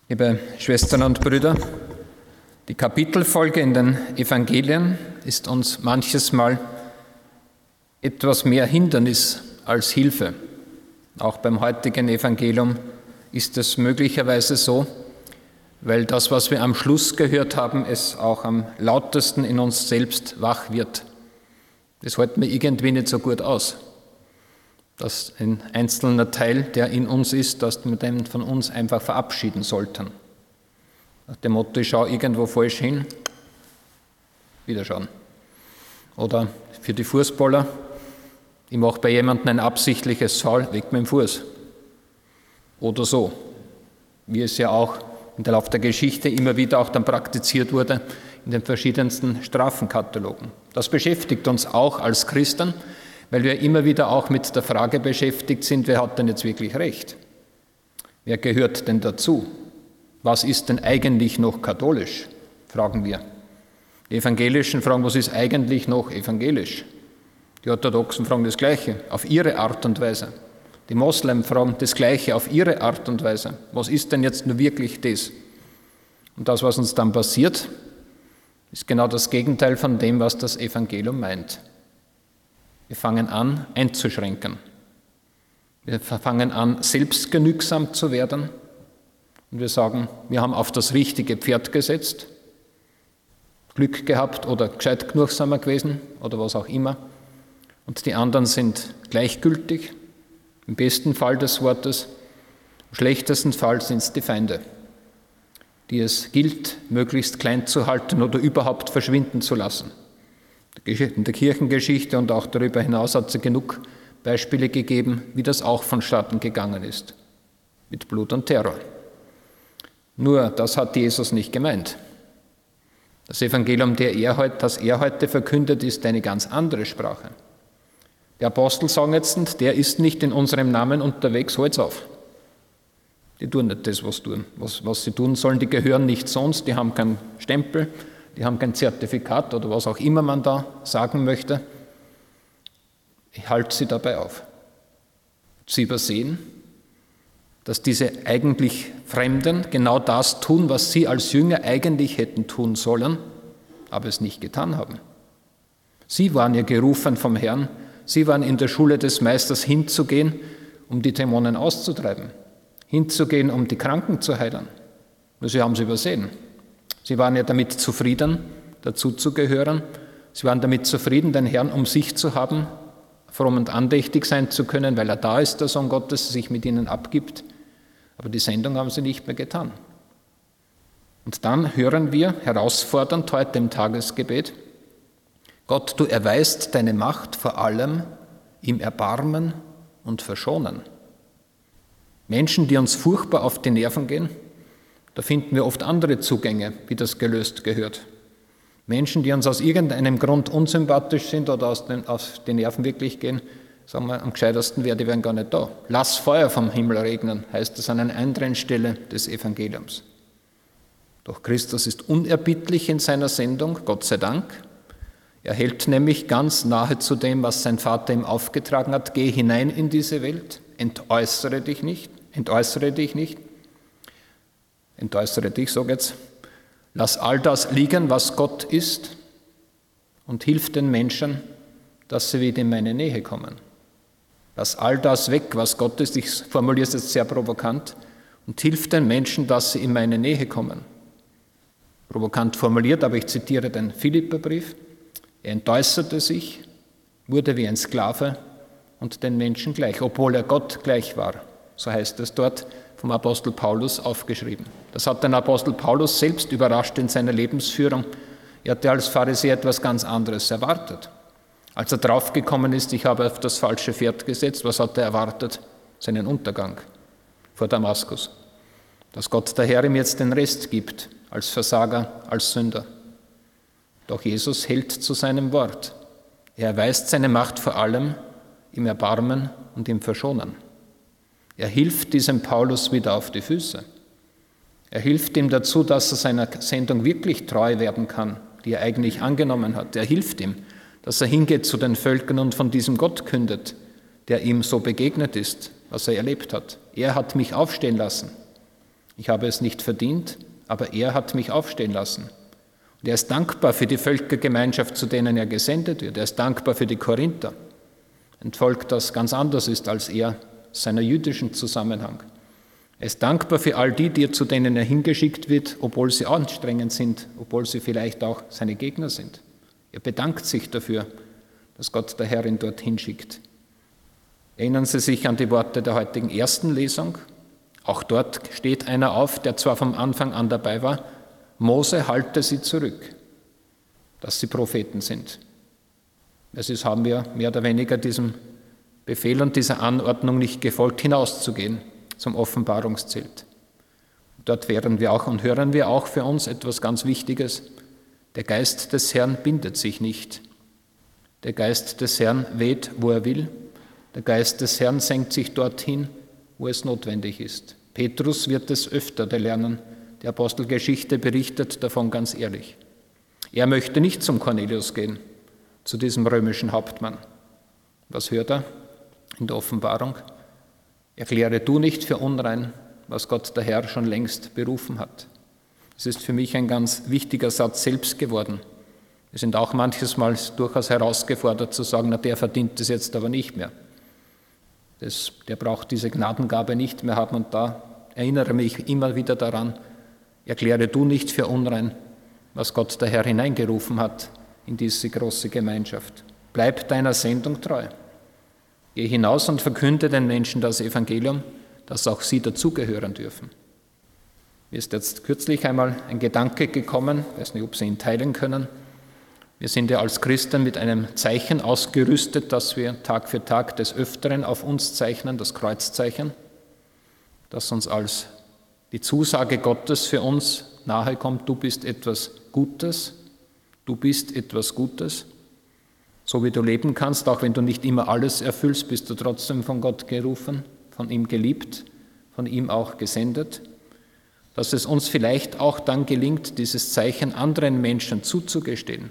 Liebe Schwestern und Brüder, die Kapitelfolge in den Evangelien ist uns manches Mal etwas mehr Hindernis als Hilfe. Auch beim heutigen Evangelium ist es möglicherweise so, weil das, was wir am Schluss gehört haben, es auch am lautesten in uns selbst wach wird. Das halten wir irgendwie nicht so gut aus, dass ein einzelner Teil, der in uns ist, dass wir den von uns einfach verabschieden sollten. Nach dem Motto, ich schaue irgendwo falsch hin, wieder schauen. Oder für die Fußballer, ich mache bei jemandem ein absichtliches Foul, weg mit dem Fuß. Oder so, wie es ja auch im Laufe der Geschichte immer wieder auch dann praktiziert wurde in den verschiedensten Strafenkatalogen. Das beschäftigt uns auch als Christen, weil wir immer wieder auch mit der Frage beschäftigt sind, wer hat denn jetzt wirklich Recht? Wer gehört denn dazu? Was ist denn eigentlich noch katholisch? Fragen wir. Die Evangelischen fragen, was ist eigentlich noch evangelisch? Die Orthodoxen fragen das Gleiche, auf ihre Art und Weise. Die Moslem fragen das Gleiche auf ihre Art und Weise. Was ist denn jetzt nur wirklich das? Und das, was uns dann passiert, ist genau das Gegenteil von dem, was das Evangelium meint. Wir fangen an, einzuschränken. Wir fangen an, selbstgenügsam zu werden. Und wir sagen, wir haben auf das richtige Pferd gesetzt, Glück gehabt oder gescheit genugsamer gewesen oder was auch immer. Und die anderen sind gleichgültig, im besten Fall des Wortes. Im schlechtesten Fall sind es die Feinde, die es gilt, möglichst klein zu halten oder überhaupt verschwinden zu lassen. In der Kirchengeschichte und auch darüber hinaus hat es genug Beispiele gegeben, wie das auch vonstatten gegangen ist, mit Blut und Terror. Nur, das hat Jesus nicht gemeint. Das Evangelium, das er heute verkündet, ist eine ganz andere Sprache. Die Apostel sagen jetzt, der ist nicht in unserem Namen unterwegs, halt's auf. Die tun nicht das, was sie tun sollen, die gehören nicht zu uns, die haben keinen Stempel, die haben kein Zertifikat oder was auch immer man da sagen möchte. Ich halte sie dabei auf. Sie übersehen, dass diese eigentlich Fremden genau das tun, was sie als Jünger eigentlich hätten tun sollen, aber es nicht getan haben. Sie waren ja gerufen vom Herrn, sie waren in der Schule des Meisters hinzugehen, um die Dämonen auszutreiben, hinzugehen, um die Kranken zu heilen. Nur sie haben es übersehen. Sie waren ja damit zufrieden, dazu zu gehören. Sie waren damit zufrieden, den Herrn um sich zu haben, fromm und andächtig sein zu können, weil er da ist, der Sohn Gottes, sich mit ihnen abgibt. Aber die Sendung haben sie nicht mehr getan. Und dann hören wir herausfordernd heute im Tagesgebet, Gott, du erweist deine Macht vor allem im Erbarmen und Verschonen. Menschen, die uns furchtbar auf die Nerven gehen, da finden wir oft andere Zugänge, wie das gelöst gehört. Menschen, die uns aus irgendeinem Grund unsympathisch sind oder auf die Nerven wirklich gehen, sagen wir, am gescheitersten wäre, die wären gar nicht da. Lass Feuer vom Himmel regnen, heißt es an einer anderen Stelle des Evangeliums. Doch Christus ist unerbittlich in seiner Sendung, Gott sei Dank. Er hält nämlich ganz nahe zu dem, was sein Vater ihm aufgetragen hat. Geh hinein in diese Welt, entäußere dich, sag jetzt. Lass all das liegen, was Gott ist, und hilf den Menschen, dass sie wieder in meine Nähe kommen. Lass all das weg, was Gott ist, ich formuliere es jetzt sehr provokant, und hilf den Menschen, dass sie in meine Nähe kommen. Provokant formuliert, aber ich zitiere den Philipperbrief. Er entäußerte sich, wurde wie ein Sklave und den Menschen gleich, obwohl er Gott gleich war. So heißt es dort vom Apostel Paulus aufgeschrieben. Das hat den Apostel Paulus selbst überrascht in seiner Lebensführung. Er hatte als Pharisäer etwas ganz anderes erwartet. Als er draufgekommen ist, ich habe auf das falsche Pferd gesetzt, was hat er erwartet? Seinen Untergang vor Damaskus. Dass Gott der Herr ihm jetzt den Rest gibt, als Versager, als Sünder. Doch Jesus hält zu seinem Wort. Er erweist seine Macht vor allem im Erbarmen und im Verschonen. Er hilft diesem Paulus wieder auf die Füße. Er hilft ihm dazu, dass er seiner Sendung wirklich treu werden kann, die er eigentlich angenommen hat. Er hilft ihm, dass er hingeht zu den Völkern und von diesem Gott kündet, der ihm so begegnet ist, was er erlebt hat. Er hat mich aufstehen lassen. Ich habe es nicht verdient, aber er hat mich aufstehen lassen. Und er ist dankbar für die Völkergemeinschaft, zu denen er gesendet wird. Er ist dankbar für die Korinther, ein Volk, das ganz anders ist als er, seiner jüdischen Zusammenhang. Er ist dankbar für all die, zu denen er hingeschickt wird, obwohl sie anstrengend sind, obwohl sie vielleicht auch seine Gegner sind. Er bedankt sich dafür, dass Gott der Herr ihn dorthin schickt. Erinnern Sie sich an die Worte der heutigen ersten Lesung? Auch dort steht einer auf, der zwar vom Anfang an dabei war, Mose halte sie zurück, dass sie Propheten sind. Haben wir mehr oder weniger diesem Befehl und dieser Anordnung nicht gefolgt, hinauszugehen zum Offenbarungszelt. Dort wären wir auch und hören wir auch für uns etwas ganz Wichtiges. Der Geist des Herrn bindet sich nicht. Der Geist des Herrn weht, wo er will. Der Geist des Herrn senkt sich dorthin, wo es notwendig ist. Petrus wird es öfter lernen. Die Apostelgeschichte berichtet davon ganz ehrlich. Er möchte nicht zum Cornelius gehen, zu diesem römischen Hauptmann. Was hört er in der Offenbarung? Erkläre du nicht für unrein, was Gott der Herr schon längst berufen hat. Das ist für mich ein ganz wichtiger Satz selbst geworden. Wir sind auch manches Mal durchaus herausgefordert zu sagen, na, der verdient es jetzt aber nicht mehr. Der braucht diese Gnadengabe nicht mehr haben und da erinnere mich immer wieder daran, erkläre du nicht für unrein, was Gott der Herr hineingerufen hat in diese große Gemeinschaft. Bleib deiner Sendung treu. Geh hinaus und verkünde den Menschen das Evangelium, dass auch sie dazugehören dürfen. Mir ist jetzt kürzlich einmal ein Gedanke gekommen, ich weiß nicht, ob Sie ihn teilen können. Wir sind ja als Christen mit einem Zeichen ausgerüstet, das wir Tag für Tag des Öfteren auf uns zeichnen, das Kreuzzeichen, das uns als die Zusage Gottes für uns nahe kommt, du bist etwas Gutes, du bist etwas Gutes. So wie du leben kannst, auch wenn du nicht immer alles erfüllst, bist du trotzdem von Gott gerufen, von ihm geliebt, von ihm auch gesendet. Dass es uns vielleicht auch dann gelingt, dieses Zeichen anderen Menschen zuzugestehen,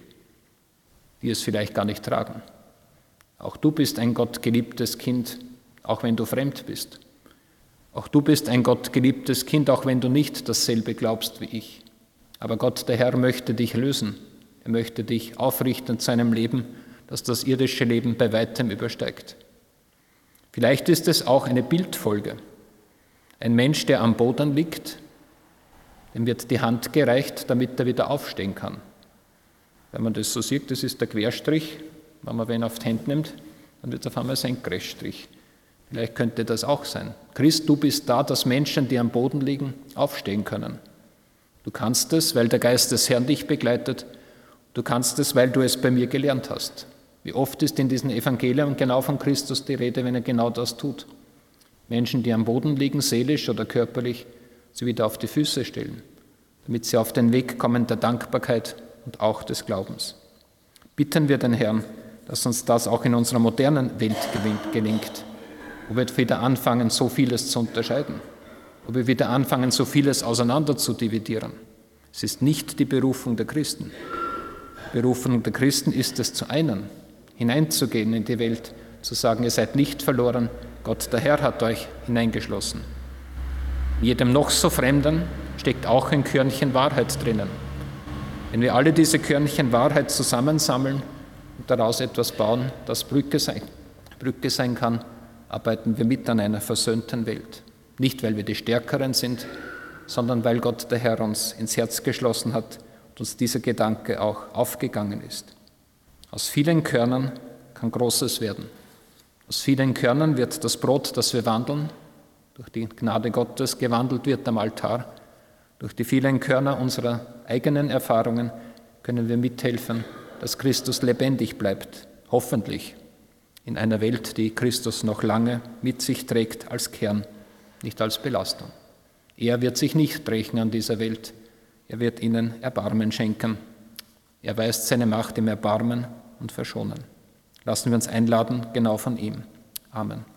die es vielleicht gar nicht tragen. Auch du bist ein gottgeliebtes Kind, auch wenn du fremd bist. Auch du bist ein gottgeliebtes Kind, auch wenn du nicht dasselbe glaubst wie ich. Aber Gott, der Herr, möchte dich lösen. Er möchte dich aufrichten zu einem Leben, das das irdische Leben bei weitem übersteigt. Vielleicht ist es auch eine Bildfolge. Ein Mensch, der am Boden liegt, dem wird die Hand gereicht, damit er wieder aufstehen kann. Wenn man das so sieht, das ist der Querstrich. Wenn man wen auf die Hand nimmt, dann wird es auf einmal ein Senkrechtstrich. Vielleicht könnte das auch sein. Christ, du bist da, dass Menschen, die am Boden liegen, aufstehen können. Du kannst es, weil der Geist des Herrn dich begleitet. Du kannst es, weil du es bei mir gelernt hast. Wie oft ist in diesen Evangelien genau von Christus die Rede, wenn er genau das tut. Menschen, die am Boden liegen, seelisch oder körperlich, sie wieder auf die Füße stellen, damit sie auf den Weg kommen der Dankbarkeit und auch des Glaubens. Bitten wir den Herrn, dass uns das auch in unserer modernen Welt gelingt, wo wir wieder anfangen, so vieles zu unterscheiden, wo wir wieder anfangen, so vieles auseinander zu dividieren. Es ist nicht die Berufung der Christen. Die Berufung der Christen ist es, zu einen, hineinzugehen in die Welt, zu sagen, ihr seid nicht verloren, Gott der Herr hat euch hineingeschlossen. In jedem noch so Fremden steckt auch ein Körnchen Wahrheit drinnen. Wenn wir alle diese Körnchen Wahrheit zusammensammeln und daraus etwas bauen, das Brücke sein kann, arbeiten wir mit an einer versöhnten Welt. Nicht, weil wir die Stärkeren sind, sondern weil Gott der Herr uns ins Herz geschlossen hat und uns dieser Gedanke auch aufgegangen ist. Aus vielen Körnern kann Großes werden. Aus vielen Körnern wird das Brot, das wir wandeln, durch die Gnade Gottes gewandelt wird am Altar. Durch die vielen Körner unserer eigenen Erfahrungen können wir mithelfen, dass Christus lebendig bleibt, hoffentlich in einer Welt, die Christus noch lange mit sich trägt als Kern, nicht als Belastung. Er wird sich nicht rächen an dieser Welt, er wird ihnen Erbarmen schenken. Er erweist seine Macht im Erbarmen und Verschonen. Lassen wir uns einladen, genau von ihm. Amen.